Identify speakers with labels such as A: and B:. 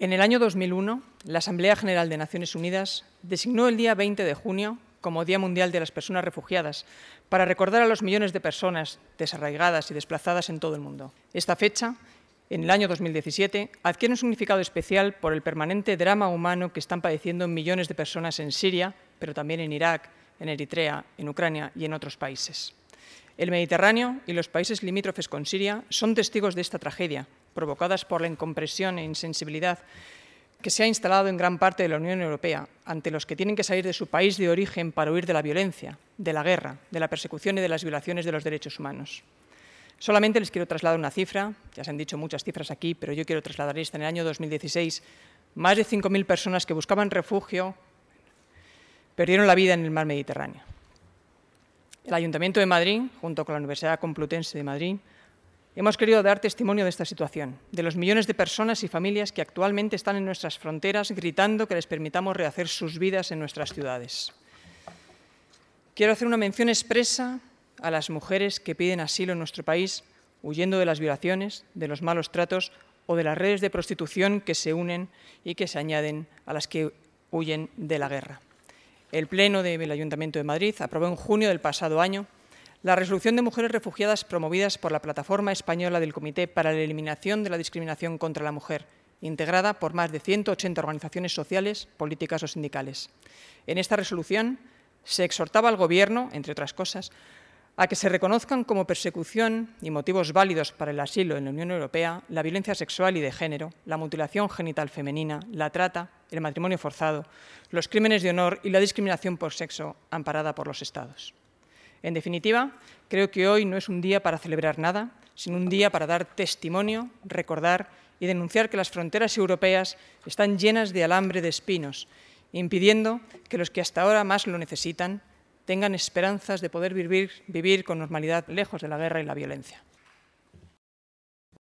A: En el año 2001, la Asamblea General de Naciones Unidas designó el día 20 de junio como Día Mundial de las Personas Refugiadas para recordar a los millones de personas desarraigadas y desplazadas en todo el mundo. Esta fecha, en el año 2017, adquiere un significado especial por el permanente drama humano que están padeciendo millones de personas en Siria, pero también en Irak, en Eritrea, en Ucrania y en otros países. El Mediterráneo y los países limítrofes con Siria son testigos de esta tragedia, provocadas por la incompresión e insensibilidad que se ha instalado en gran parte de la Unión Europea ante los que tienen que salir de su país de origen para huir de la violencia, de la guerra, de la persecución y de las violaciones de los derechos humanos. Solamente les quiero trasladar una cifra, ya se han dicho muchas cifras aquí, pero yo quiero trasladar esta. En el año 2016, más de 5.000 personas que buscaban refugio perdieron la vida en el mar Mediterráneo. El Ayuntamiento de Madrid, junto con la Universidad Complutense de Madrid, hemos querido dar testimonio de esta situación, de los millones de personas y familias que actualmente están en nuestras fronteras gritando que les permitamos rehacer sus vidas en nuestras ciudades. Quiero hacer una mención expresa a las mujeres que piden asilo en nuestro país, huyendo de las violaciones, de los malos tratos o de las redes de prostitución que se unen y que se añaden a las que huyen de la guerra. El Pleno del Ayuntamiento de Madrid aprobó en junio del pasado año la resolución de mujeres refugiadas promovidas por la Plataforma Española del Comité para la Eliminación de la Discriminación contra la Mujer, integrada por más de 180 organizaciones sociales, políticas o sindicales. En esta resolución se exhortaba al Gobierno, entre otras cosas, a que se reconozcan como persecución y motivos válidos para el asilo en la Unión Europea la violencia sexual y de género, la mutilación genital femenina, la trata, el matrimonio forzado, los crímenes de honor y la discriminación por sexo amparada por los Estados. En definitiva, creo que hoy no es un día para celebrar nada, sino un día para dar testimonio, recordar y denunciar que las fronteras europeas están llenas de alambre de espinos, impidiendo que los que hasta ahora más lo necesitan tengan esperanzas de poder vivir con normalidad lejos de la guerra y la violencia.